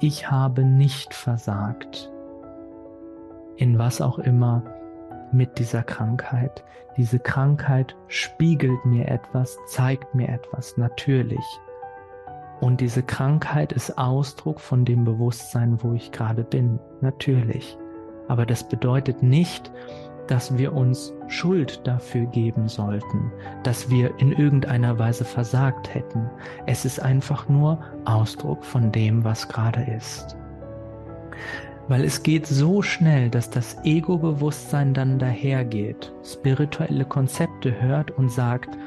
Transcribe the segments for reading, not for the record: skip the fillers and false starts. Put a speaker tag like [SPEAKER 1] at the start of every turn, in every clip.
[SPEAKER 1] ich habe nicht versagt. In was auch immer mit dieser Krankheit. Diese Krankheit spiegelt mir etwas, zeigt mir etwas, natürlich. Und diese Krankheit ist Ausdruck von dem Bewusstsein, wo ich gerade bin, natürlich. Aber das bedeutet nicht, dass wir uns Schuld dafür geben sollten, dass wir in irgendeiner Weise versagt hätten. Es ist einfach nur Ausdruck von dem, was gerade ist. Weil es geht so schnell, dass das Ego-Bewusstsein dann dahergeht, spirituelle Konzepte hört und sagt,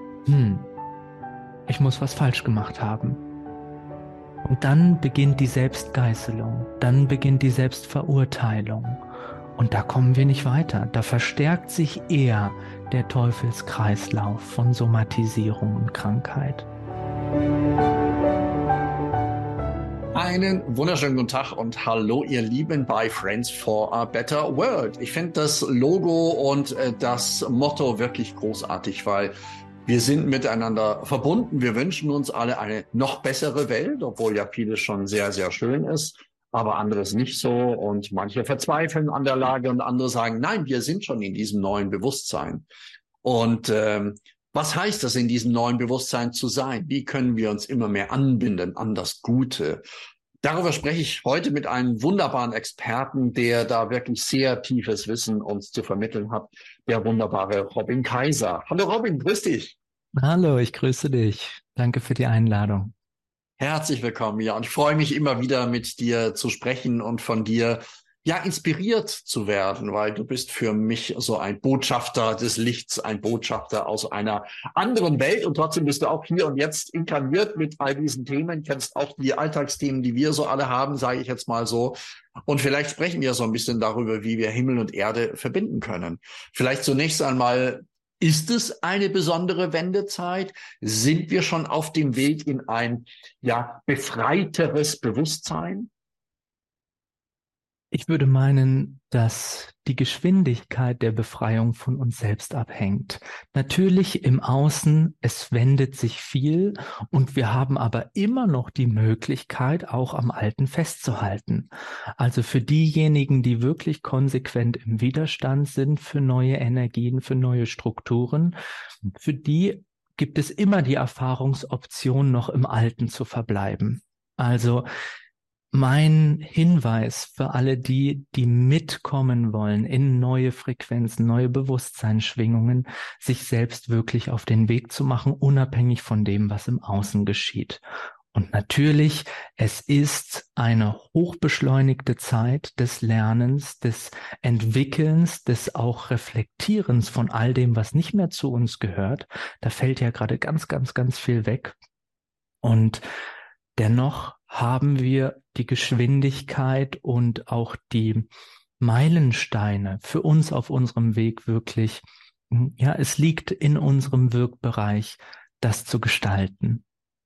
[SPEAKER 1] ich muss was falsch gemacht haben. Und dann beginnt die Selbstgeißelung, dann beginnt die Selbstverurteilung. Und da kommen wir nicht weiter. Da verstärkt sich eher der Teufelskreislauf von Somatisierung und Krankheit.
[SPEAKER 2] Einen wunderschönen guten Tag und hallo ihr Lieben bei Friends for a Better World. Ich finde das Logo und das Motto wirklich großartig, weil wir sind miteinander verbunden. Wir wünschen uns alle eine noch bessere Welt, obwohl ja vieles schon sehr, sehr schön ist, aber anderes nicht so. Und manche verzweifeln an der Lage und andere sagen, nein, wir sind schon in diesem neuen Bewusstsein. Und was heißt das, in diesem neuen Bewusstsein zu sein? Wie können wir uns immer mehr anbinden an das Gute? Darüber spreche ich heute mit einem wunderbaren Experten, der da wirklich sehr tiefes Wissen uns zu vermitteln hat, der wunderbare Robin Kaiser. Hallo Robin, grüß dich.
[SPEAKER 1] Hallo, ich grüße dich. Danke für die Einladung.
[SPEAKER 2] Herzlich willkommen, ja. Und ich freue mich immer wieder mit dir zu sprechen und von dir ja inspiriert zu werden, weil du bist für mich so ein Botschafter des Lichts, ein Botschafter aus einer anderen Welt und trotzdem bist du auch hier und jetzt inkarniert mit all diesen Themen, kennst auch die Alltagsthemen, die wir so alle haben, sage ich jetzt mal so. Und vielleicht sprechen wir so ein bisschen darüber, wie wir Himmel und Erde verbinden können. Vielleicht zunächst einmal, ist es eine besondere Wendezeit? Sind wir schon auf dem Weg in ein befreiteres Bewusstsein?
[SPEAKER 1] Ich würde meinen, dass die Geschwindigkeit der Befreiung von uns selbst abhängt. Natürlich im Außen, es wendet sich viel und wir haben aber immer noch die Möglichkeit, auch am Alten festzuhalten. Also für diejenigen, die wirklich konsequent im Widerstand sind für neue Energien, für neue Strukturen, für die gibt es immer die Erfahrungsoption, noch im Alten zu verbleiben. Also mein Hinweis für alle die, die mitkommen wollen in neue Frequenzen, neue Bewusstseinsschwingungen, sich selbst wirklich auf den Weg zu machen, unabhängig von dem, was im Außen geschieht. Und natürlich, es ist eine hochbeschleunigte Zeit des Lernens, des Entwickelns, des auch Reflektierens von all dem, was nicht mehr zu uns gehört. Da fällt ja gerade ganz, ganz, ganz viel weg. Und dennoch haben wir die Geschwindigkeit und auch die Meilensteine für uns auf unserem Weg wirklich, ja, es liegt in unserem Wirkbereich, das zu gestalten.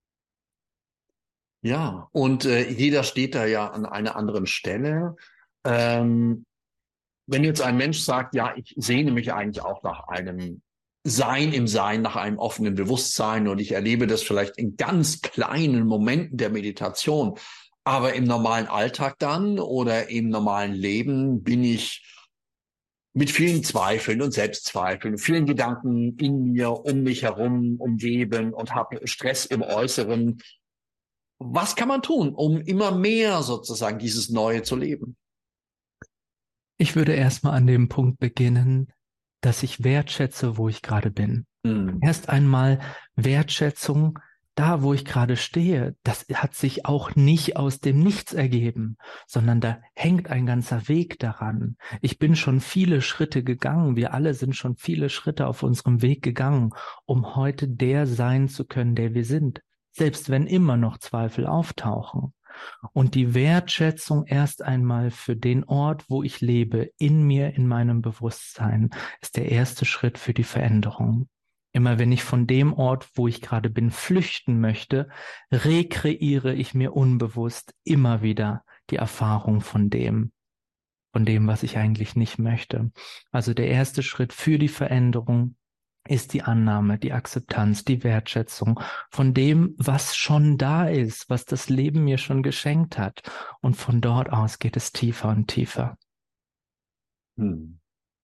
[SPEAKER 2] Ja, und jeder steht da ja an einer anderen Stelle. Wenn jetzt ein Mensch sagt, ja, ich sehne mich eigentlich auch nach einem Sein im Sein, nach einem offenen Bewusstsein und ich erlebe das vielleicht in ganz kleinen Momenten der Meditation, aber im normalen Alltag dann oder im normalen Leben bin ich mit vielen Zweifeln und Selbstzweifeln, vielen Gedanken in mir, um mich herum, umgeben und habe Stress im Äußeren. Was kann man tun, um immer mehr sozusagen dieses Neue zu leben?
[SPEAKER 1] Ich würde erstmal an dem Punkt beginnen, dass ich wertschätze, wo ich gerade bin. Erst einmal Wertschätzung, da wo ich gerade stehe, das hat sich auch nicht aus dem Nichts ergeben, sondern da hängt ein ganzer Weg daran. Ich bin schon viele Schritte gegangen, wir alle sind schon viele Schritte auf unserem Weg gegangen, um heute der sein zu können, der wir sind, selbst wenn immer noch Zweifel auftauchen. Und die Wertschätzung erst einmal für den Ort, wo ich lebe, in mir, in meinem Bewusstsein, ist der erste Schritt für die Veränderung. Immer wenn ich von dem Ort, wo ich gerade bin, flüchten möchte, rekreiere ich mir unbewusst immer wieder die Erfahrung von dem, was ich eigentlich nicht möchte. Also der erste Schritt für die Veränderung ist die Annahme, die Akzeptanz, die Wertschätzung von dem, was schon da ist, was das Leben mir schon geschenkt hat. Und von dort aus geht es tiefer und tiefer.
[SPEAKER 2] Hm.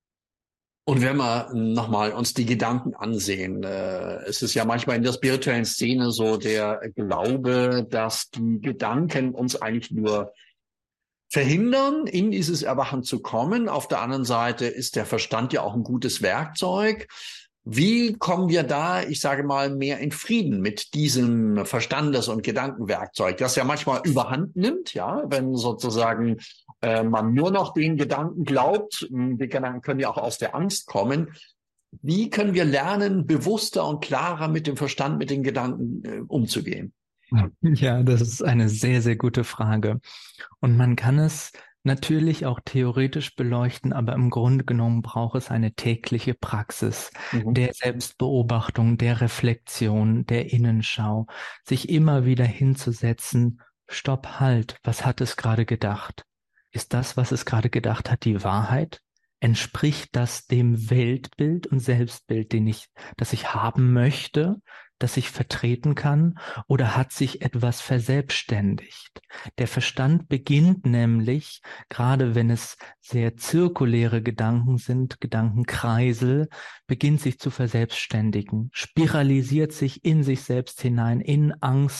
[SPEAKER 2] Und wenn wir nochmal uns die Gedanken ansehen, es ist ja manchmal in der spirituellen Szene so der Glaube, dass die Gedanken uns eigentlich nur verhindern, in dieses Erwachen zu kommen. Auf der anderen Seite ist der Verstand ja auch ein gutes Werkzeug. Wie kommen wir da, ich sage mal, mehr in Frieden mit diesem Verstandes- und Gedankenwerkzeug, das ja manchmal überhand nimmt, ja, wenn sozusagen man nur noch den Gedanken glaubt, die Gedanken können ja auch aus der Angst kommen. Wie können wir lernen, bewusster und klarer mit dem Verstand, mit den Gedanken umzugehen?
[SPEAKER 1] Ja, das ist eine sehr, sehr gute Frage. Und man kann es natürlich auch theoretisch beleuchten, aber im Grunde genommen braucht es eine tägliche Praxis
[SPEAKER 2] Mhm.
[SPEAKER 1] der Selbstbeobachtung, der Reflexion, der Innenschau, sich immer wieder hinzusetzen, stopp, halt, was hat es gerade gedacht? Ist das, was es gerade gedacht hat, die Wahrheit? Entspricht das dem Weltbild und Selbstbild, das ich haben möchte, das ich vertreten kann, oder hat sich etwas verselbstständigt? Der Verstand beginnt nämlich, gerade wenn es sehr zirkuläre Gedanken sind, Gedankenkreisel, beginnt sich zu verselbstständigen, spiralisiert sich in sich selbst hinein, in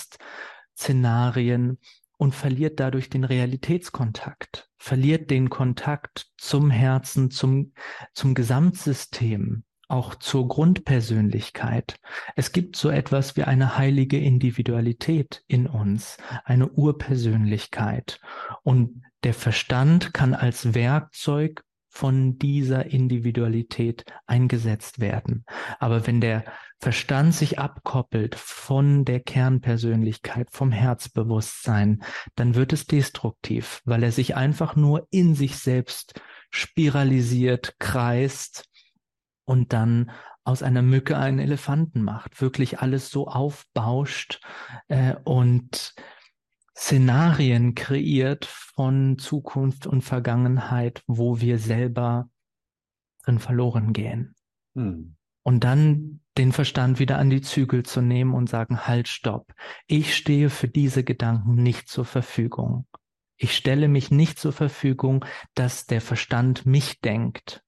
[SPEAKER 1] Angstszenarien und verliert dadurch den Realitätskontakt, verliert den Kontakt zum Herzen, zum Gesamtsystem, auch zur Grundpersönlichkeit. Es gibt so etwas wie eine heilige Individualität in uns, eine Urpersönlichkeit. Und der Verstand kann als Werkzeug von dieser Individualität eingesetzt werden. Aber wenn der Verstand sich abkoppelt von der Kernpersönlichkeit, vom Herzbewusstsein, dann wird es destruktiv, weil er sich einfach nur in sich selbst spiralisiert, kreist und dann aus einer Mücke einen Elefanten macht, wirklich alles so aufbauscht und Szenarien kreiert von Zukunft und Vergangenheit, wo wir selber drin verloren gehen.
[SPEAKER 2] Hm.
[SPEAKER 1] Und dann den Verstand wieder an die Zügel zu nehmen und sagen, halt, stopp. Ich stehe für diese Gedanken nicht zur Verfügung. Ich stelle mich nicht zur Verfügung, dass der Verstand mich denkt.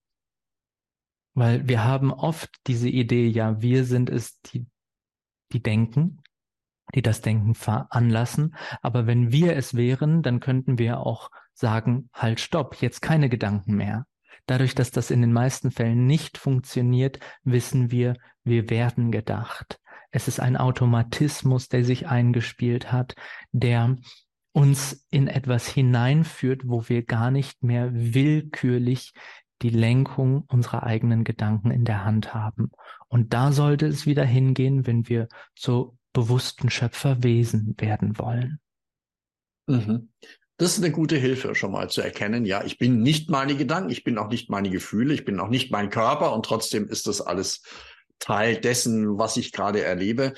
[SPEAKER 1] Weil wir haben oft diese Idee, ja, wir sind es, die denken, die das Denken veranlassen. Aber wenn wir es wären, dann könnten wir auch sagen, halt, stopp, jetzt keine Gedanken mehr. Dadurch, dass das in den meisten Fällen nicht funktioniert, wissen wir, wir werden gedacht. Es ist ein Automatismus, der sich eingespielt hat, der uns in etwas hineinführt, wo wir gar nicht mehr willkürlich die Lenkung unserer eigenen Gedanken in der Hand haben. Und da sollte es wieder hingehen, wenn wir zu bewussten Schöpferwesen werden wollen.
[SPEAKER 2] Mhm. Das ist eine gute Hilfe, schon mal zu erkennen, ja, ich bin nicht meine Gedanken, ich bin auch nicht meine Gefühle, ich bin auch nicht mein Körper und trotzdem ist das alles Teil dessen, was ich gerade erlebe.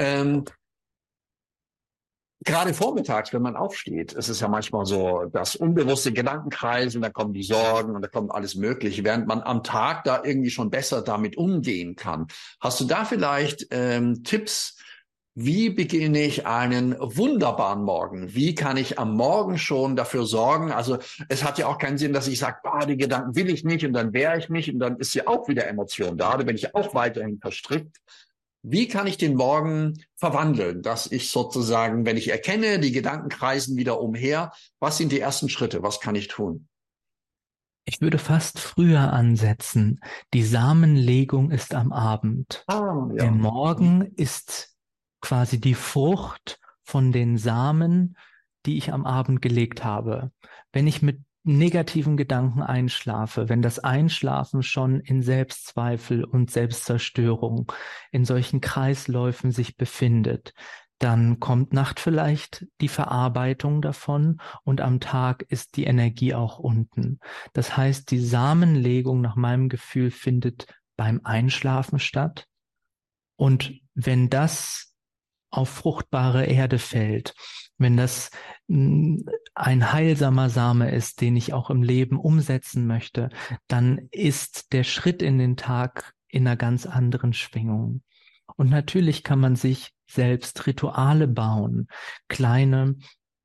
[SPEAKER 2] Gerade vormittags, wenn man aufsteht, ist es ja manchmal so, das unbewusste Gedankenkreisen, da kommen die Sorgen und da kommt alles Mögliche, während man am Tag da irgendwie schon besser damit umgehen kann. Hast du da vielleicht Tipps? Wie beginne ich einen wunderbaren Morgen? Wie kann ich am Morgen schon dafür sorgen? Also es hat ja auch keinen Sinn, dass ich sage, die Gedanken will ich nicht und dann wehre ich mich und dann ist ja auch wieder Emotion da. Da bin ich auch weiterhin verstrickt. Wie kann ich den Morgen verwandeln, dass ich sozusagen, wenn ich erkenne, die Gedanken kreisen wieder umher, was sind die ersten Schritte? Was kann ich tun?
[SPEAKER 1] Ich würde fast früher ansetzen. Die Samenlegung ist am Abend. Der
[SPEAKER 2] Ja.
[SPEAKER 1] Morgen ist quasi die Frucht von den Samen, die ich am Abend gelegt habe. Wenn ich mit negativen Gedanken einschlafe, wenn das Einschlafen schon in Selbstzweifel und Selbstzerstörung in solchen Kreisläufen sich befindet, dann kommt Nacht vielleicht die Verarbeitung davon und am Tag ist die Energie auch unten. Das heißt, die Samenlegung nach meinem Gefühl findet beim Einschlafen statt. Und wenn das auf fruchtbare Erde fällt, wenn das ein heilsamer Same ist, den ich auch im Leben umsetzen möchte, dann ist der Schritt in den Tag in einer ganz anderen Schwingung. Und natürlich kann man sich selbst Rituale bauen, kleine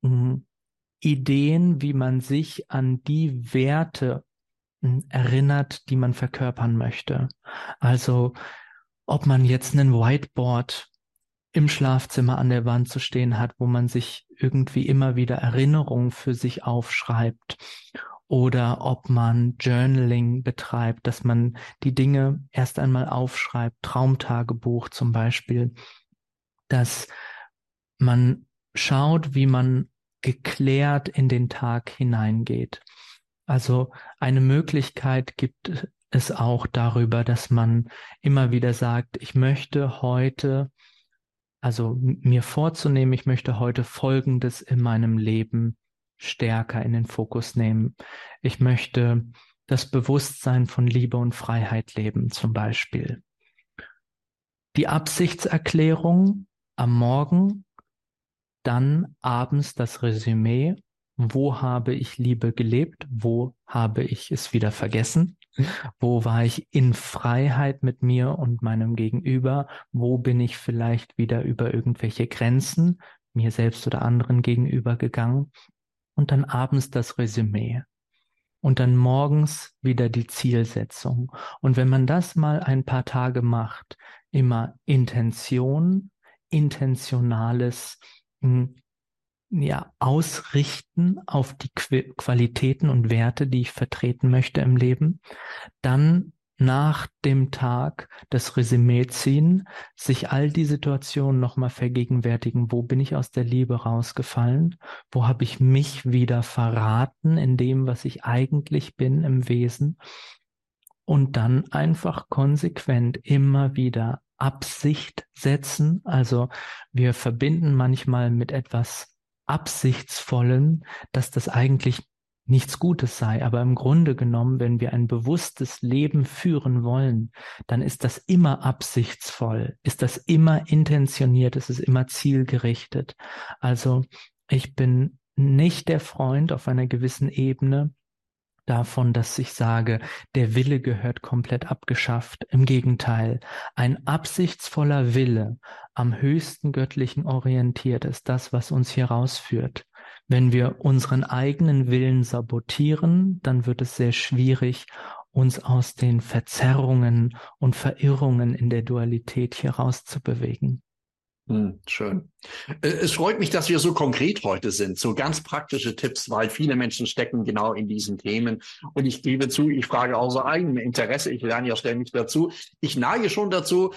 [SPEAKER 1] Ideen, wie man sich an die Werte erinnert, die man verkörpern möchte. Also ob man jetzt einen Whiteboard im Schlafzimmer an der Wand zu stehen hat, wo man sich irgendwie immer wieder Erinnerungen für sich aufschreibt, oder ob man Journaling betreibt, dass man die Dinge erst einmal aufschreibt, Traumtagebuch zum Beispiel, dass man schaut, wie man geklärt in den Tag hineingeht. Also eine Möglichkeit gibt es auch darüber, dass man immer wieder sagt, ich möchte heute, also mir vorzunehmen, ich möchte heute Folgendes in meinem Leben stärker in den Fokus nehmen. Ich möchte das Bewusstsein von Liebe und Freiheit leben, zum Beispiel. Die Absichtserklärung am Morgen, dann abends das Resümee. Wo habe ich Liebe gelebt? Wo habe ich es wieder vergessen? Wo war ich in Freiheit mit mir und meinem Gegenüber? Wo bin ich vielleicht wieder über irgendwelche Grenzen mir selbst oder anderen gegenüber gegangen? Und dann abends das Resümee. Und dann morgens wieder die Zielsetzung. Und wenn man das mal ein paar Tage macht, immer Intention, intentionales ausrichten auf die Qualitäten und Werte, die ich vertreten möchte im Leben, dann nach dem Tag das Resümee ziehen, sich all die Situationen nochmal vergegenwärtigen, wo bin ich aus der Liebe rausgefallen, wo habe ich mich wieder verraten in dem, was ich eigentlich bin im Wesen, und dann einfach konsequent immer wieder Absicht setzen. Also wir verbinden manchmal mit etwas Absichtsvollen, dass das eigentlich nichts Gutes sei. Aber im Grunde genommen, wenn wir ein bewusstes Leben führen wollen, dann ist das immer absichtsvoll, ist das immer intentioniert, ist es immer zielgerichtet. Also ich bin nicht der Freund auf einer gewissen Ebene davon, dass ich sage, der Wille gehört komplett abgeschafft. Im Gegenteil, ein absichtsvoller Wille, am höchsten Göttlichen orientiert, ist das, was uns hier rausführt. Wenn wir unseren eigenen Willen sabotieren, dann wird es sehr schwierig, uns aus den Verzerrungen und Verirrungen in der Dualität hier rauszubewegen.
[SPEAKER 2] Schön. Es freut mich, dass wir so konkret heute sind, so ganz praktische Tipps, weil viele Menschen stecken genau in diesen Themen. Und ich gebe zu, ich frage aus eigenem Interesse, ich lerne ja ständig dazu. Ich neige schon dazu,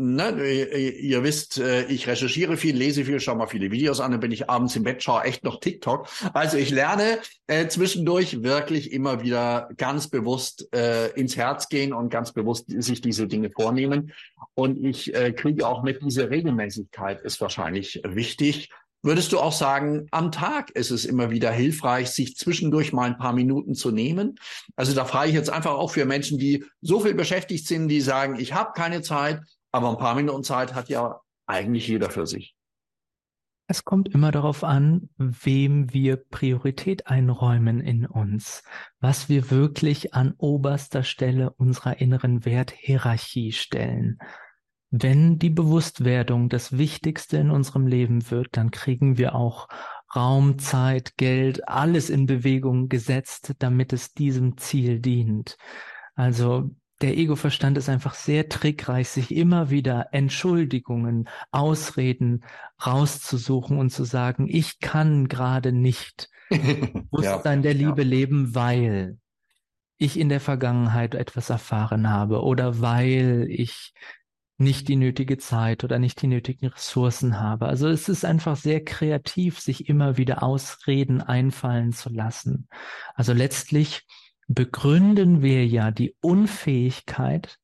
[SPEAKER 2] ihr wisst, ich recherchiere viel, lese viel, schaue mal viele Videos an, dann bin ich abends im Bett, schaue echt noch TikTok. Also ich lerne zwischendurch wirklich immer wieder ganz bewusst ins Herz gehen und ganz bewusst sich diese Dinge vornehmen. Und ich kriege auch mit, diese Regelmäßigkeit ist wahrscheinlich wichtig. Würdest du auch sagen, am Tag ist es immer wieder hilfreich, sich zwischendurch mal ein paar Minuten zu nehmen? Also da frage ich jetzt einfach auch für Menschen, die so viel beschäftigt sind, die sagen, ich habe keine Zeit, aber ein paar Minuten Zeit hat ja eigentlich jeder für sich.
[SPEAKER 1] Es kommt immer darauf an, wem wir Priorität einräumen in uns, was wir wirklich an oberster Stelle unserer inneren Werthierarchie stellen. Wenn die Bewusstwerdung das Wichtigste in unserem Leben wird, dann kriegen wir auch Raum, Zeit, Geld, alles in Bewegung gesetzt, damit es diesem Ziel dient. Also der Ego-Verstand ist einfach sehr trickreich, sich immer wieder Entschuldigungen, Ausreden rauszusuchen und zu sagen, ich kann gerade nicht Bewusstsein der Liebe leben, weil ich in der Vergangenheit etwas erfahren habe oder weil ich nicht die nötige Zeit oder nicht die nötigen Ressourcen habe. Also es ist einfach sehr kreativ, sich immer wieder Ausreden einfallen zu lassen. Also letztlich begründen wir ja die Unfähigkeit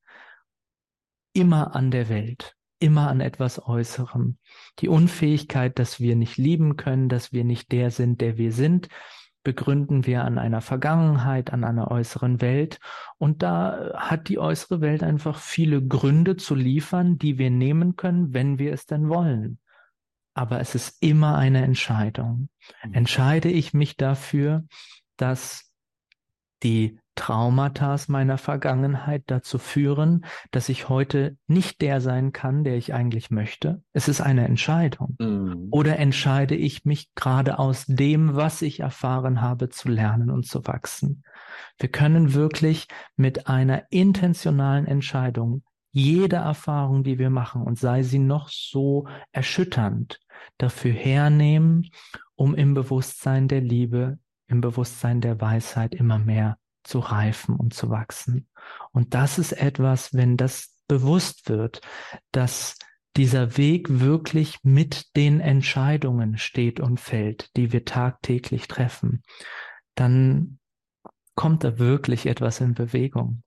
[SPEAKER 1] immer an der Welt, immer an etwas Äußerem. Die Unfähigkeit, dass wir nicht lieben können, dass wir nicht der sind, der wir sind, begründen wir an einer Vergangenheit, an einer äußeren Welt. Und da hat die äußere Welt einfach viele Gründe zu liefern, die wir nehmen können, wenn wir es denn wollen. Aber es ist immer eine Entscheidung. Entscheide ich mich dafür, dass die Traumata meiner Vergangenheit dazu führen, dass ich heute nicht der sein kann, der ich eigentlich möchte? Es ist eine Entscheidung.
[SPEAKER 2] Mhm.
[SPEAKER 1] Oder entscheide ich mich gerade aus dem, was ich erfahren habe, zu lernen und zu wachsen? Wir können wirklich mit einer intentionalen Entscheidung jede Erfahrung, die wir machen, und sei sie noch so erschütternd, dafür hernehmen, um im Bewusstsein der Liebe, im Bewusstsein der Weisheit immer mehr zu reifen und zu wachsen. Und das ist etwas, wenn das bewusst wird, dass dieser Weg wirklich mit den Entscheidungen steht und fällt, die wir tagtäglich treffen, dann kommt da wirklich etwas in Bewegung.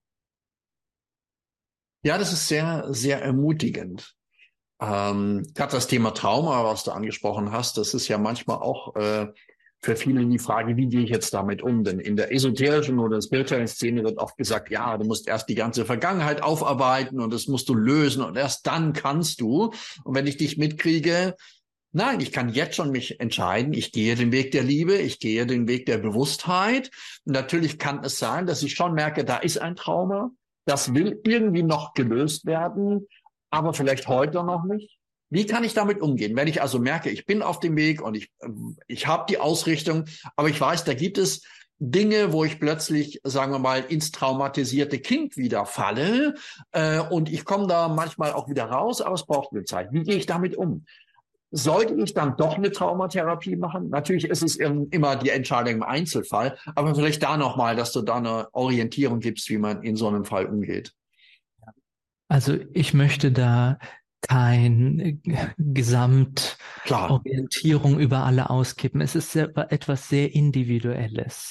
[SPEAKER 2] Ja, das ist sehr, sehr ermutigend. Gerade das Thema Trauma, was du angesprochen hast, das ist ja manchmal auch für viele die Frage, wie gehe ich jetzt damit um? Denn in der esoterischen oder spirituellen Szene wird oft gesagt, ja, du musst erst die ganze Vergangenheit aufarbeiten und das musst du lösen und erst dann kannst du. Und wenn ich dich mitkriege, nein, ich kann jetzt schon mich entscheiden, ich gehe den Weg der Liebe, ich gehe den Weg der Bewusstheit. Und natürlich kann es sein, dass ich schon merke, da ist ein Trauma, das will irgendwie noch gelöst werden, aber vielleicht heute noch nicht. Wie kann ich damit umgehen? Wenn ich also merke, ich bin auf dem Weg und ich habe die Ausrichtung, aber ich weiß, da gibt es Dinge, wo ich plötzlich, sagen wir mal, ins traumatisierte Kind wieder falle und ich komme da manchmal auch wieder raus, aber es braucht eine Zeit. Wie gehe ich damit um? Sollte ich dann doch eine Traumatherapie machen? Natürlich ist es immer die Entscheidung im Einzelfall, aber vielleicht da nochmal, dass du da eine Orientierung gibst, wie man in so einem Fall umgeht.
[SPEAKER 1] Also ich möchte da kein
[SPEAKER 2] Klar.
[SPEAKER 1] Gesamtorientierung über alle auskippen. Es ist etwas sehr Individuelles.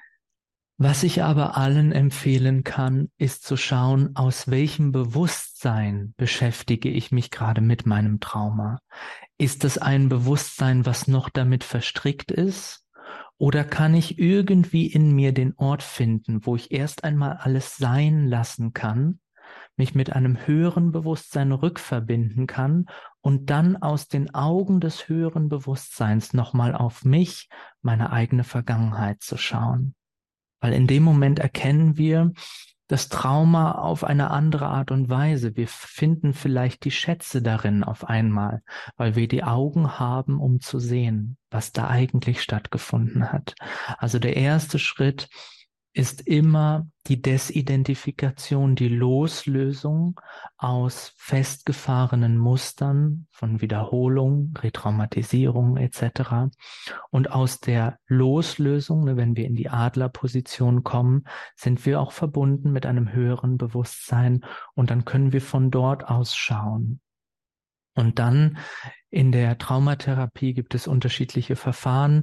[SPEAKER 1] Was ich aber allen empfehlen kann, ist zu schauen, aus welchem Bewusstsein beschäftige ich mich gerade mit meinem Trauma. Ist es ein Bewusstsein, was noch damit verstrickt ist? Oder kann ich irgendwie in mir den Ort finden, wo ich erst einmal alles sein lassen kann, mich mit einem höheren Bewusstsein rückverbinden kann und dann aus den Augen des höheren Bewusstseins nochmal auf mich, meine eigene Vergangenheit zu schauen? Weil in dem Moment erkennen wir das Trauma auf eine andere Art und Weise. Wir finden vielleicht die Schätze darin auf einmal, weil wir die Augen haben, um zu sehen, was da eigentlich stattgefunden hat. Also der erste Schritt ist immer die Desidentifikation, die Loslösung aus festgefahrenen Mustern von Wiederholung, Retraumatisierung etc. Und aus der Loslösung, wenn wir in die Adlerposition kommen, sind wir auch verbunden mit einem höheren Bewusstsein und dann können wir von dort aus schauen. Und dann in der Traumatherapie gibt es unterschiedliche Verfahren.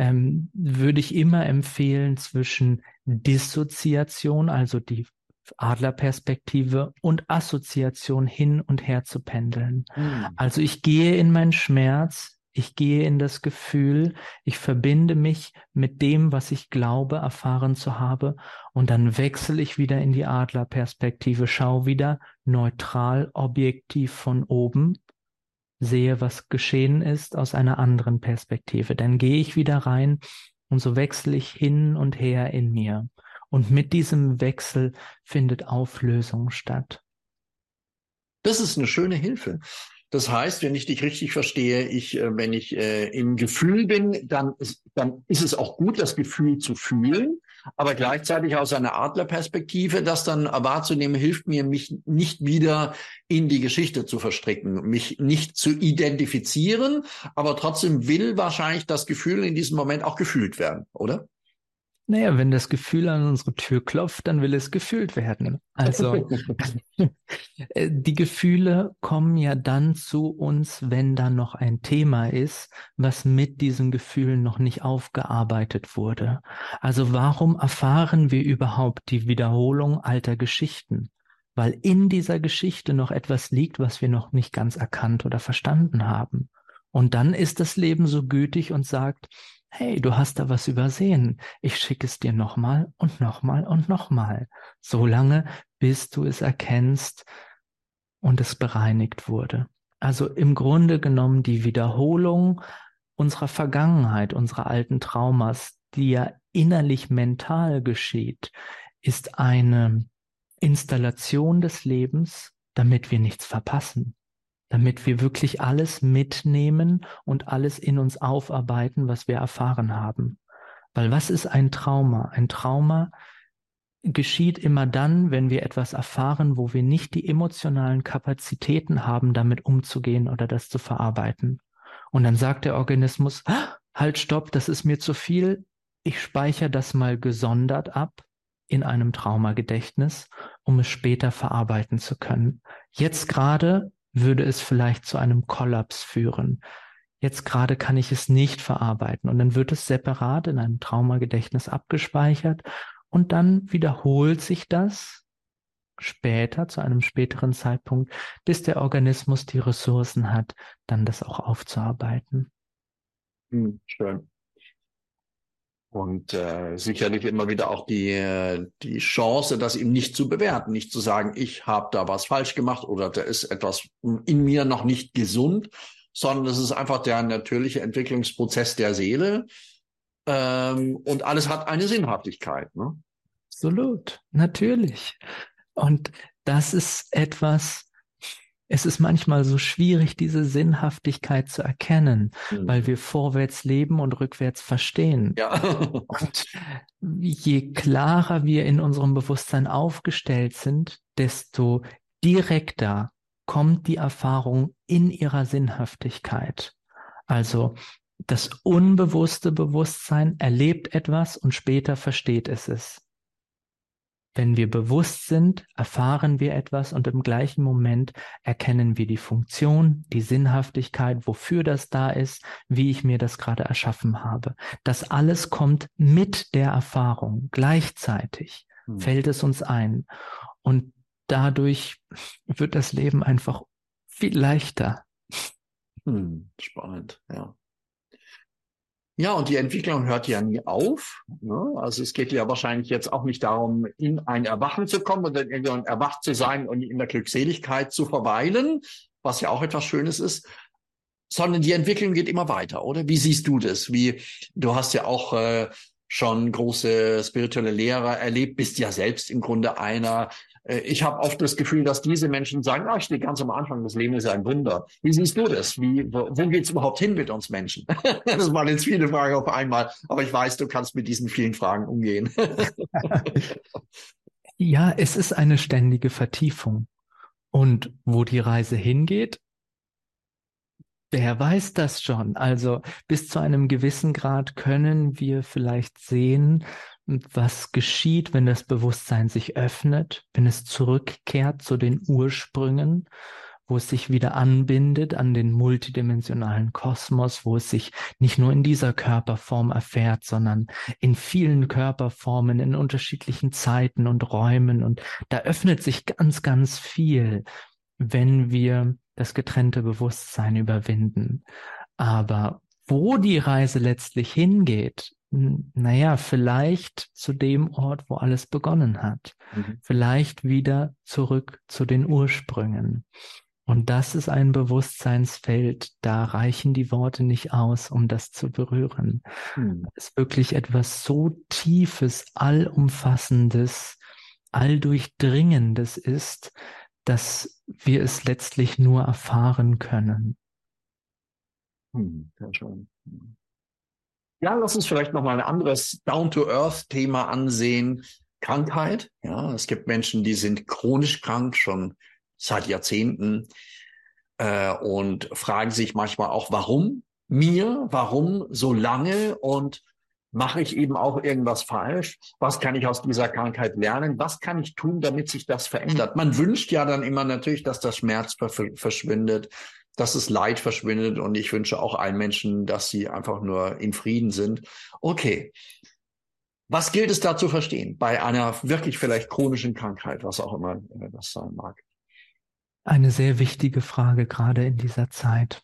[SPEAKER 1] Würde ich immer empfehlen, zwischen Dissoziation, also die Adlerperspektive, und Assoziation hin und her zu pendeln. Also ich gehe in meinen Schmerz, ich gehe in das Gefühl, ich verbinde mich mit dem, was ich glaube, erfahren zu haben, und dann wechsle ich wieder in die Adlerperspektive, schaue wieder neutral, objektiv von oben, sehe, was geschehen ist aus einer anderen Perspektive. Dann gehe ich wieder rein und so wechsle ich hin und her in mir. Und mit diesem Wechsel findet Auflösung statt.
[SPEAKER 2] Das ist eine schöne Hilfe. Das heißt, wenn ich dich richtig verstehe, wenn ich im Gefühl bin, dann ist es auch gut, das Gefühl zu fühlen, aber gleichzeitig aus einer Adlerperspektive, das dann wahrzunehmen, hilft mir, mich nicht wieder in die Geschichte zu verstricken, mich nicht zu identifizieren, aber trotzdem will wahrscheinlich das Gefühl in diesem Moment auch gefühlt werden, oder?
[SPEAKER 1] Naja, wenn das Gefühl an unsere Tür klopft, dann will es gefühlt werden. Also die Gefühle kommen ja dann zu uns, wenn da noch ein Thema ist, was mit diesen Gefühlen noch nicht aufgearbeitet wurde. Also warum erfahren wir überhaupt die Wiederholung alter Geschichten? Weil in dieser Geschichte noch etwas liegt, was wir noch nicht ganz erkannt oder verstanden haben. Und dann ist das Leben so gütig und sagt, hey, du hast da was übersehen. Ich schicke es dir nochmal und nochmal und nochmal. So lange, bis du es erkennst und es bereinigt wurde. Also im Grunde genommen die Wiederholung unserer Vergangenheit, unserer alten Traumas, die ja innerlich mental geschieht, ist eine Installation des Lebens, damit wir nichts verpassen, damit wir wirklich alles mitnehmen und alles in uns aufarbeiten, was wir erfahren haben. Weil was ist ein Trauma? Ein Trauma geschieht immer dann, wenn wir etwas erfahren, wo wir nicht die emotionalen Kapazitäten haben, damit umzugehen oder das zu verarbeiten. Und dann sagt der Organismus, halt, stopp, das ist mir zu viel. Ich speichere das mal gesondert ab in einem Traumagedächtnis, um es später verarbeiten zu können. Jetzt gerade würde es vielleicht zu einem Kollaps führen. Jetzt gerade kann ich es nicht verarbeiten und dann wird es separat in einem Traumagedächtnis abgespeichert und dann wiederholt sich das später, zu einem späteren Zeitpunkt, bis der Organismus die Ressourcen hat, dann das auch aufzuarbeiten.
[SPEAKER 2] Schön. Und sicherlich immer wieder auch die Chance, das eben nicht zu bewerten, nicht zu sagen, ich habe da was falsch gemacht oder da ist etwas in mir noch nicht gesund, sondern es ist einfach der natürliche Entwicklungsprozess der Seele, und alles hat eine Sinnhaftigkeit, ne?
[SPEAKER 1] Absolut, natürlich. Und das ist etwas, es ist manchmal so schwierig, diese Sinnhaftigkeit zu erkennen, weil wir vorwärts leben und rückwärts verstehen.
[SPEAKER 2] Ja.
[SPEAKER 1] Und je klarer wir in unserem Bewusstsein aufgestellt sind, desto direkter kommt die Erfahrung in ihrer Sinnhaftigkeit. Also das unbewusste Bewusstsein erlebt etwas und später versteht es. Wenn wir bewusst sind, erfahren wir etwas und im gleichen Moment erkennen wir die Funktion, die Sinnhaftigkeit, wofür das da ist, wie ich mir das gerade erschaffen habe. Das alles kommt mit der Erfahrung. Gleichzeitig fällt es uns ein. Und dadurch wird das Leben einfach viel leichter.
[SPEAKER 2] Spannend, ja. Ja, und die Entwicklung hört ja nie auf, ne? Also es geht ja wahrscheinlich jetzt auch nicht darum, in ein Erwachen zu kommen und dann irgendwann erwacht zu sein und in der Glückseligkeit zu verweilen, was ja auch etwas Schönes ist, sondern die Entwicklung geht immer weiter, oder? Wie siehst du das? Du hast ja auch schon große spirituelle Lehrer erlebt, bist ja selbst im Grunde einer. Ich habe oft das Gefühl, dass diese Menschen sagen, ich stehe ganz am Anfang, das Leben ist ein Wunder. Wie siehst du das? Wo geht's überhaupt hin mit uns Menschen? Das waren jetzt viele Fragen auf einmal, aber ich weiß, du kannst mit diesen vielen Fragen umgehen.
[SPEAKER 1] Ja, es ist eine ständige Vertiefung. Und wo die Reise hingeht, wer weiß das schon? Also bis zu einem gewissen Grad können wir vielleicht sehen, was geschieht, wenn das Bewusstsein sich öffnet, wenn es zurückkehrt zu den Ursprüngen, wo es sich wieder anbindet an den multidimensionalen Kosmos, wo es sich nicht nur in dieser Körperform erfährt, sondern in vielen Körperformen, in unterschiedlichen Zeiten und Räumen. Und da öffnet sich ganz, ganz viel, wenn wir das getrennte Bewusstsein überwinden. Aber wo die Reise letztlich hingeht, naja, vielleicht zu dem Ort, wo alles begonnen hat. Vielleicht wieder zurück zu den Ursprüngen. Und das ist ein Bewusstseinsfeld, da reichen die Worte nicht aus, um das zu berühren. Es ist wirklich etwas so Tiefes, Allumfassendes, Alldurchdringendes ist, dass wir es letztlich nur erfahren können.
[SPEAKER 2] Sehr schön. Ja, lass uns vielleicht noch mal ein anderes Down-to-Earth-Thema ansehen. Krankheit. Ja, es gibt Menschen, die sind chronisch krank, schon seit Jahrzehnten, und fragen sich manchmal auch, warum mir, warum so lange und mache ich eben auch irgendwas falsch? Was kann ich aus dieser Krankheit lernen? Was kann ich tun, damit sich das verändert? Man wünscht ja dann immer natürlich, dass der Schmerz verschwindet, dass das Leid verschwindet, und ich wünsche auch allen Menschen, dass sie einfach nur in Frieden sind. Okay. Was gilt es da zu verstehen bei einer wirklich vielleicht chronischen Krankheit, was auch immer das sein mag?
[SPEAKER 1] Eine sehr wichtige Frage, gerade in dieser Zeit.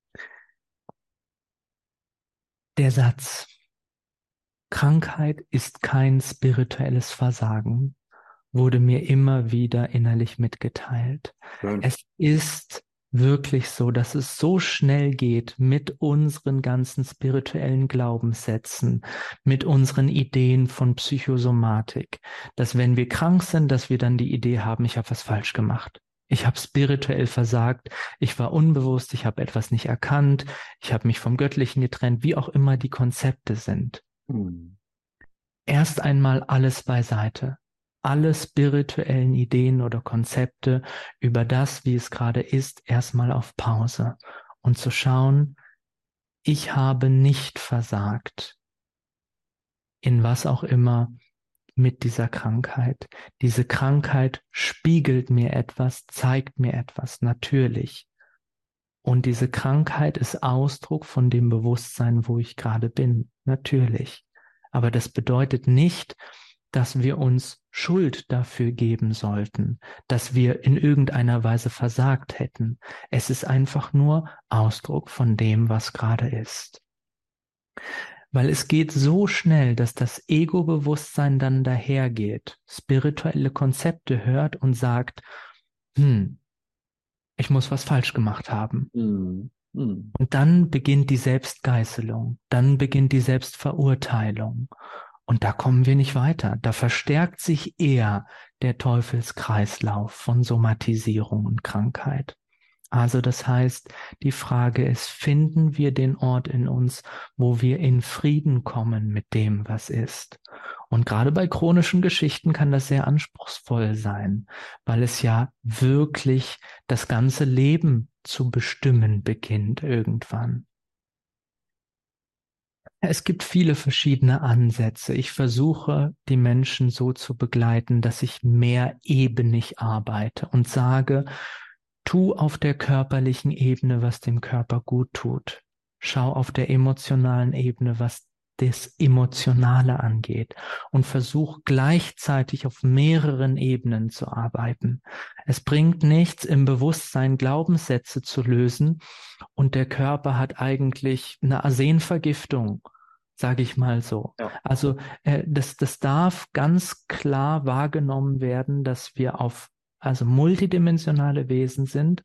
[SPEAKER 1] Der Satz, Krankheit ist kein spirituelles Versagen, wurde mir immer wieder innerlich mitgeteilt. Es ist wirklich so, dass es so schnell geht mit unseren ganzen spirituellen Glaubenssätzen, mit unseren Ideen von Psychosomatik, dass wenn wir krank sind, dass wir dann die Idee haben, ich habe was falsch gemacht. Ich habe spirituell versagt, ich war unbewusst, ich habe etwas nicht erkannt, ich habe mich vom Göttlichen getrennt, wie auch immer die Konzepte sind. Erst einmal alles beiseite. Alle spirituellen Ideen oder Konzepte über das, wie es gerade ist, erstmal auf Pause und zu schauen, ich habe nicht versagt, in was auch immer mit dieser Krankheit. Diese Krankheit spiegelt mir etwas, zeigt mir etwas, natürlich. Und diese Krankheit ist Ausdruck von dem Bewusstsein, wo ich gerade bin, natürlich. Aber das bedeutet nicht, dass wir uns Schuld dafür geben sollten, dass wir in irgendeiner Weise versagt hätten. Es ist einfach nur Ausdruck von dem, was gerade ist. Weil es geht so schnell, dass das Ego-Bewusstsein dann dahergeht, spirituelle Konzepte hört und sagt, ich muss was falsch gemacht haben. Und dann beginnt die Selbstgeißelung, dann beginnt die Selbstverurteilung. Und da kommen wir nicht weiter. Da verstärkt sich eher der Teufelskreislauf von Somatisierung und Krankheit. Also das heißt, die Frage ist, finden wir den Ort in uns, wo wir in Frieden kommen mit dem, was ist? Und gerade bei chronischen Geschichten kann das sehr anspruchsvoll sein, weil es ja wirklich das ganze Leben zu bestimmen beginnt irgendwann. Es gibt viele verschiedene Ansätze. Ich versuche, die Menschen so zu begleiten, dass ich mehrebenig arbeite und sage, tu auf der körperlichen Ebene, was dem Körper gut tut. Schau auf der emotionalen Ebene, was das Emotionale angeht und versuch gleichzeitig auf mehreren Ebenen zu arbeiten. Es bringt nichts, im Bewusstsein Glaubenssätze zu lösen und der Körper hat eigentlich eine Arsenvergiftung, sage ich mal so.
[SPEAKER 2] Ja.
[SPEAKER 1] Also das darf ganz klar wahrgenommen werden, dass wir also multidimensionale Wesen sind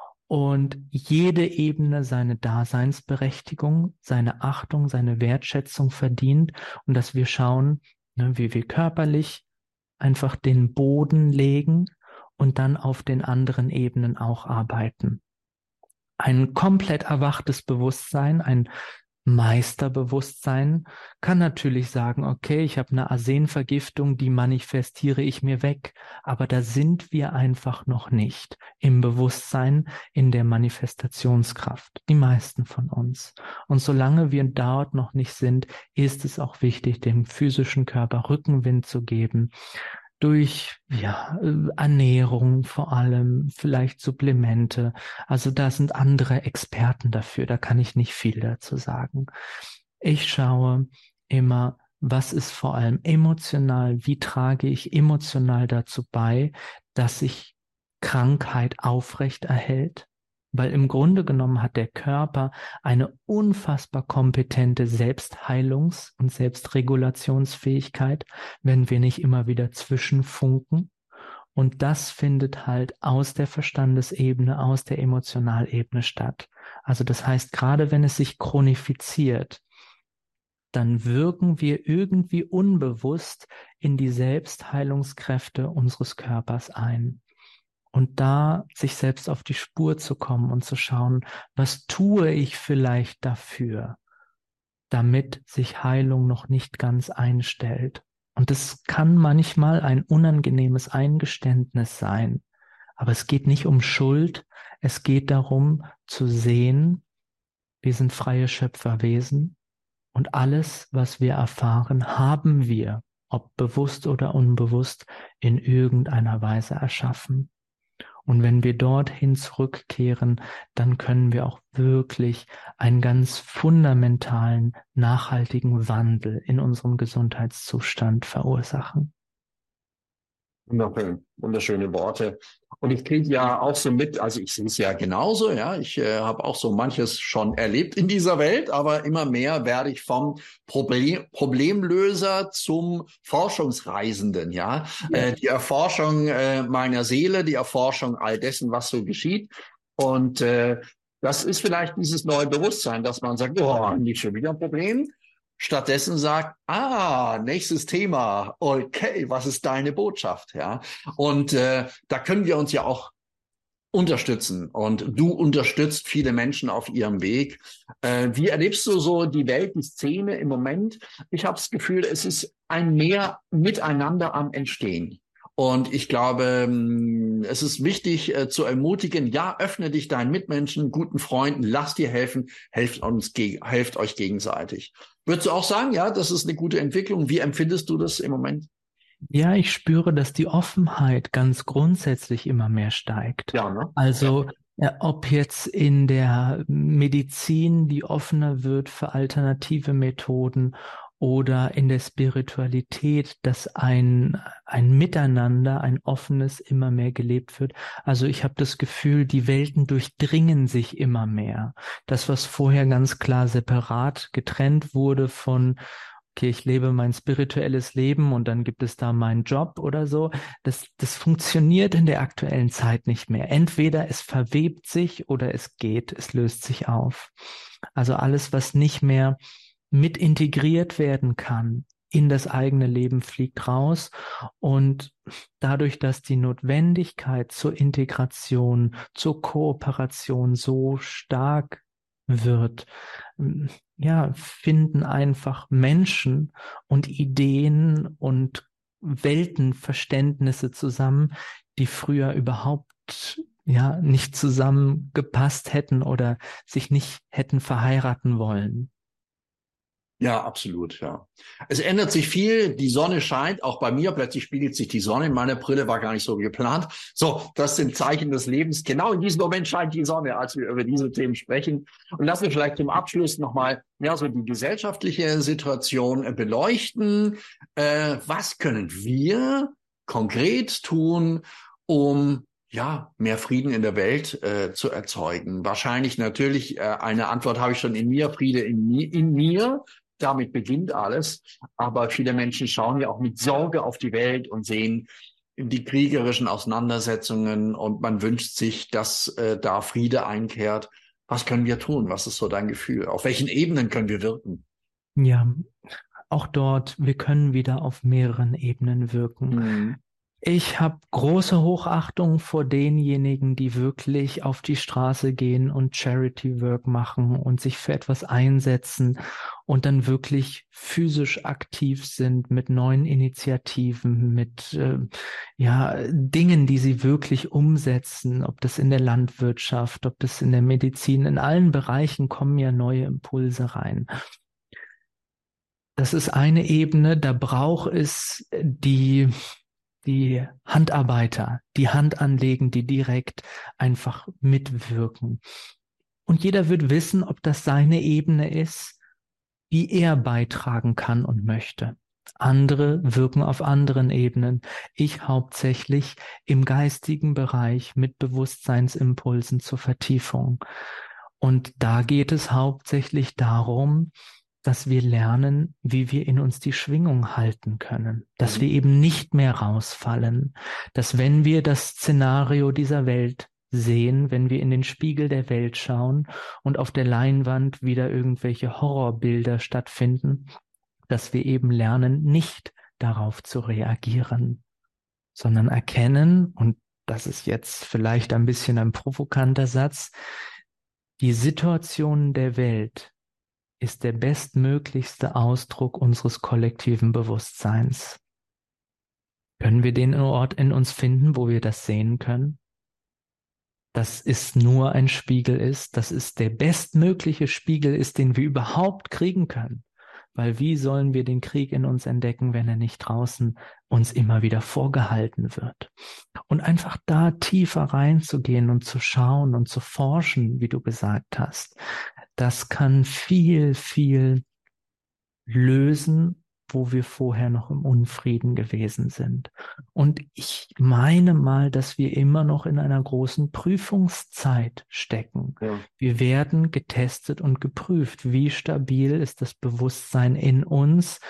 [SPEAKER 1] und jede Ebene seine Daseinsberechtigung, seine Achtung, seine Wertschätzung verdient und dass wir schauen, wie wir körperlich einfach den Boden legen und dann auf den anderen Ebenen auch arbeiten. Ein komplett erwachtes Bewusstsein, ein Meisterbewusstsein kann natürlich sagen, okay, ich habe eine Arsenvergiftung, die manifestiere ich mir weg, aber da sind wir einfach noch nicht im Bewusstsein, in der Manifestationskraft, die meisten von uns. Und solange wir dort noch nicht sind, ist es auch wichtig, dem physischen Körper Rückenwind zu geben, durch Ernährung vor allem, vielleicht Supplemente. Also da sind andere Experten dafür, da kann ich nicht viel dazu sagen. Ich schaue immer, was ist vor allem emotional, wie trage ich emotional dazu bei, dass sich Krankheit aufrecht erhält. Weil im Grunde genommen hat der Körper eine unfassbar kompetente Selbstheilungs- und Selbstregulationsfähigkeit, wenn wir nicht immer wieder zwischenfunken. Und das findet halt aus der Verstandesebene, aus der Emotionalebene statt. Also das heißt, gerade wenn es sich chronifiziert, dann wirken wir irgendwie unbewusst in die Selbstheilungskräfte unseres Körpers ein. Und da sich selbst auf die Spur zu kommen und zu schauen, was tue ich vielleicht dafür, damit sich Heilung noch nicht ganz einstellt. Und es kann manchmal ein unangenehmes Eingeständnis sein, aber es geht nicht um Schuld, es geht darum zu sehen, wir sind freie Schöpferwesen und alles, was wir erfahren, haben wir, ob bewusst oder unbewusst, in irgendeiner Weise erschaffen. Und wenn wir dorthin zurückkehren, dann können wir auch wirklich einen ganz fundamentalen, nachhaltigen Wandel in unserem Gesundheitszustand verursachen.
[SPEAKER 2] Wunderschön, wunderschöne Worte. Und ich kriege ja auch so mit, also ich sehe es ja genauso, ja, ich habe auch so manches schon erlebt in dieser Welt, aber immer mehr werde ich vom Problemlöser zum Forschungsreisenden, ja. Die Erforschung meiner Seele, die Erforschung all dessen, was so geschieht. Und das ist vielleicht dieses neue Bewusstsein, dass man sagt, oh, nicht schon wieder ein Problem. Stattdessen sagt, nächstes Thema. Okay, was ist deine Botschaft? Ja. Und da können wir uns ja auch unterstützen. Und du unterstützt viele Menschen auf ihrem Weg. Wie erlebst du so die Welt, die Szene im Moment? Ich habe das Gefühl, es ist ein mehr Miteinander am Entstehen. Und ich glaube, es ist wichtig zu ermutigen, ja, öffne dich deinen Mitmenschen, guten Freunden, lass dir helfen, helft euch gegenseitig. Würdest du auch sagen, ja, das ist eine gute Entwicklung? Wie empfindest du das im Moment?
[SPEAKER 1] Ja, ich spüre, dass die Offenheit ganz grundsätzlich immer mehr steigt.
[SPEAKER 2] Ja, ne? Ja.
[SPEAKER 1] Also, ob jetzt in der Medizin, die offener wird für alternative Methoden oder in der Spiritualität, dass ein Miteinander, ein offenes immer mehr gelebt wird. Also ich habe das Gefühl, die Welten durchdringen sich immer mehr. Das, was vorher ganz klar separat getrennt wurde von okay, ich lebe mein spirituelles Leben und dann gibt es da meinen Job oder so. Das funktioniert in der aktuellen Zeit nicht mehr. Entweder es verwebt sich oder es geht, es löst sich auf. Also alles, was nicht mehr mit integriert werden kann in das eigene Leben, fliegt raus. Und dadurch, dass die Notwendigkeit zur Integration, zur Kooperation so stark wird, ja, finden einfach Menschen und Ideen und Weltenverständnisse zusammen, die früher überhaupt ja nicht zusammengepasst hätten oder sich nicht hätten verheiraten wollen.
[SPEAKER 2] Ja, absolut, ja. Es ändert sich viel, die Sonne scheint, auch bei mir, plötzlich spiegelt sich die Sonne in meiner Brille, war gar nicht so geplant. So, das sind Zeichen des Lebens. Genau in diesem Moment scheint die Sonne, als wir über diese Themen sprechen. Und lassen wir vielleicht zum Abschluss nochmal, ja, so die gesellschaftliche Situation beleuchten. Was können wir konkret tun, um ja, mehr Frieden in der Welt zu erzeugen? Wahrscheinlich natürlich, eine Antwort habe ich schon in mir, Friede in mir. Damit beginnt alles. Aber viele Menschen schauen ja auch mit Sorge auf die Welt und sehen die kriegerischen Auseinandersetzungen und man wünscht sich, dass da Friede einkehrt. Was können wir tun? Was ist so dein Gefühl? Auf welchen Ebenen können wir wirken?
[SPEAKER 1] Ja, auch dort, wir können wieder auf mehreren Ebenen wirken.
[SPEAKER 2] Mhm.
[SPEAKER 1] Ich habe große Hochachtung vor denjenigen, die wirklich auf die Straße gehen und Charity Work machen und sich für etwas einsetzen und dann wirklich physisch aktiv sind mit neuen Initiativen, mit Dingen, die sie wirklich umsetzen, ob das in der Landwirtschaft, ob das in der Medizin, in allen Bereichen kommen ja neue Impulse rein. Das ist eine Ebene, da braucht es die Handarbeiter, die Hand anlegen, die direkt einfach mitwirken. Und jeder wird wissen, ob das seine Ebene ist, die er beitragen kann und möchte. Andere wirken auf anderen Ebenen. Ich hauptsächlich im geistigen Bereich mit Bewusstseinsimpulsen zur Vertiefung. Und da geht es hauptsächlich darum, dass wir lernen, wie wir in uns die Schwingung halten können, dass wir eben nicht mehr rausfallen, dass wenn wir das Szenario dieser Welt sehen, wenn wir in den Spiegel der Welt schauen und auf der Leinwand wieder irgendwelche Horrorbilder stattfinden, dass wir eben lernen, nicht darauf zu reagieren, sondern erkennen, und das ist jetzt vielleicht ein bisschen ein provokanter Satz, die Situation der Welt ist der bestmöglichste Ausdruck unseres kollektiven Bewusstseins. Können wir den Ort in uns finden, wo wir das sehen können? Dass es nur ein Spiegel ist, dass es der bestmögliche Spiegel ist, den wir überhaupt kriegen können. Weil wie sollen wir den Krieg in uns entdecken, wenn er nicht draußen uns immer wieder vorgehalten wird? Und einfach da tiefer reinzugehen und zu schauen und zu forschen, wie du gesagt hast, das kann viel, viel lösen, wo wir vorher noch im Unfrieden gewesen sind. Und ich meine mal, dass wir immer noch in einer großen Prüfungszeit stecken.
[SPEAKER 2] Ja.
[SPEAKER 1] Wir werden getestet und geprüft. Wie stabil ist das Bewusstsein in uns?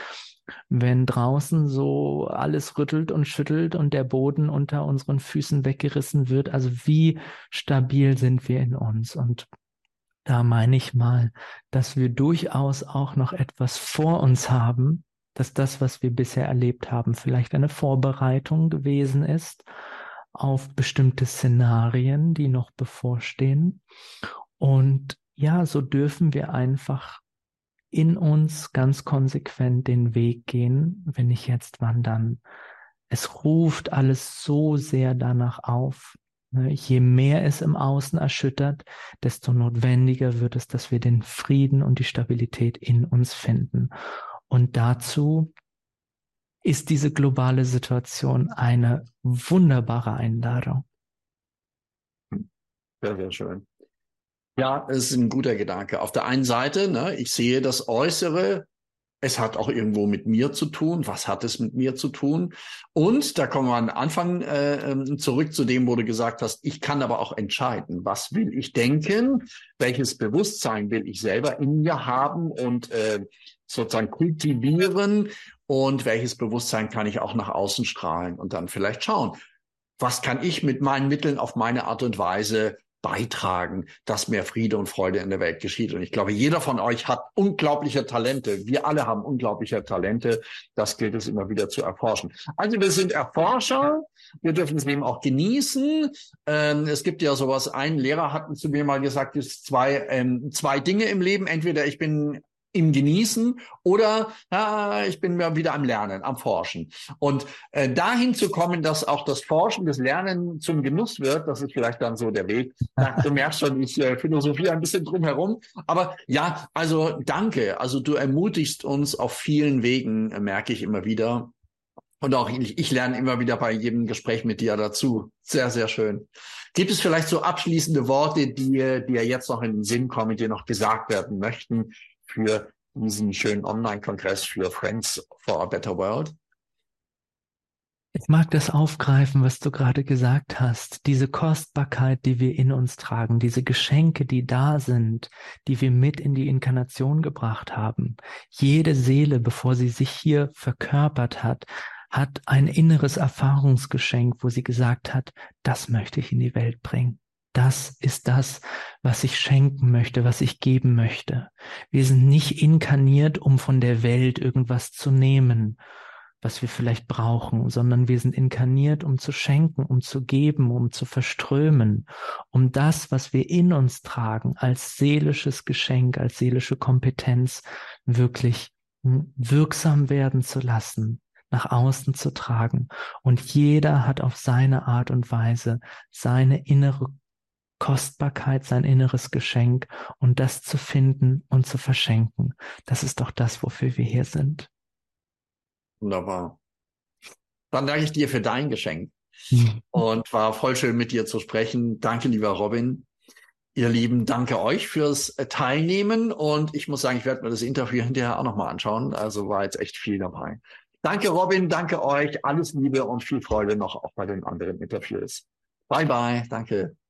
[SPEAKER 1] wenn draußen so alles rüttelt und schüttelt und der Boden unter unseren Füßen weggerissen wird. Also wie stabil sind wir in uns? Und da meine ich mal, dass wir durchaus auch noch etwas vor uns haben, dass das, was wir bisher erlebt haben, vielleicht eine Vorbereitung gewesen ist auf bestimmte Szenarien, die noch bevorstehen. Und ja, so dürfen wir einfach in uns ganz konsequent den Weg gehen, wenn nicht jetzt, wann dann. Es ruft alles so sehr danach auf. Je mehr es im Außen erschüttert, desto notwendiger wird es, dass wir den Frieden und die Stabilität in uns finden. Und dazu ist diese globale Situation eine wunderbare Einladung.
[SPEAKER 2] Sehr, sehr schön. Ja, es ist ein guter Gedanke. Auf der einen Seite, ne, ich sehe das Äußere, es hat auch irgendwo mit mir zu tun. Was hat es mit mir zu tun? Und da kommen wir an den Anfang zurück zu dem, wo du gesagt hast, ich kann aber auch entscheiden, was will ich denken, welches Bewusstsein will ich selber in mir haben und sozusagen kultivieren und welches Bewusstsein kann ich auch nach außen strahlen und dann vielleicht schauen, was kann ich mit meinen Mitteln auf meine Art und Weise beitragen, dass mehr Friede und Freude in der Welt geschieht. Und ich glaube, jeder von euch hat unglaubliche Talente. Wir alle haben unglaubliche Talente. Das gilt es immer wieder zu erforschen. Also wir sind Erforscher. Wir dürfen das Leben auch genießen. Es gibt ja sowas, ein Lehrer hat zu mir mal gesagt, es sind zwei Dinge im Leben. Entweder ich bin im Genießen oder ich bin mir wieder am Lernen, am Forschen. Und dahin zu kommen, dass auch das Forschen, das Lernen zum Genuss wird, das ist vielleicht dann so der Weg. Du merkst schon, ich philosophiere ein bisschen drum herum. Aber ja, also danke. Also du ermutigst uns auf vielen Wegen, merke ich immer wieder. Und auch ich lerne immer wieder bei jedem Gespräch mit dir dazu. Sehr, sehr schön. Gibt es vielleicht so abschließende Worte, die dir jetzt noch in den Sinn kommen, die noch gesagt werden möchten für diesen schönen Online-Kongress für Friends for a Better World?
[SPEAKER 1] Ich mag das aufgreifen, was du gerade gesagt hast. Diese Kostbarkeit, die wir in uns tragen, diese Geschenke, die da sind, die wir mit in die Inkarnation gebracht haben. Jede Seele, bevor sie sich hier verkörpert hat, hat ein inneres Erfahrungsgeschenk, wo sie gesagt hat, das möchte ich in die Welt bringen. Das ist das, was ich schenken möchte, was ich geben möchte. Wir sind nicht inkarniert, um von der Welt irgendwas zu nehmen, was wir vielleicht brauchen, sondern wir sind inkarniert, um zu schenken, um zu geben, um zu verströmen, um das, was wir in uns tragen, als seelisches Geschenk, als seelische Kompetenz wirklich wirksam werden zu lassen, nach außen zu tragen. Und jeder hat auf seine Art und Weise seine innere Kostbarkeit, sein inneres Geschenk und das zu finden und zu verschenken. Das ist doch das, wofür wir hier sind.
[SPEAKER 2] Wunderbar. Dann danke ich dir für dein Geschenk
[SPEAKER 1] Mhm.
[SPEAKER 2] und war voll schön mit dir zu sprechen. Danke, lieber Robin. Ihr Lieben, danke euch fürs Teilnehmen und ich muss sagen, ich werde mir das Interview hinterher auch nochmal anschauen. Also war jetzt echt viel dabei. Danke, Robin. Danke euch. Alles Liebe und viel Freude noch auch bei den anderen Interviews. Bye, bye. Danke.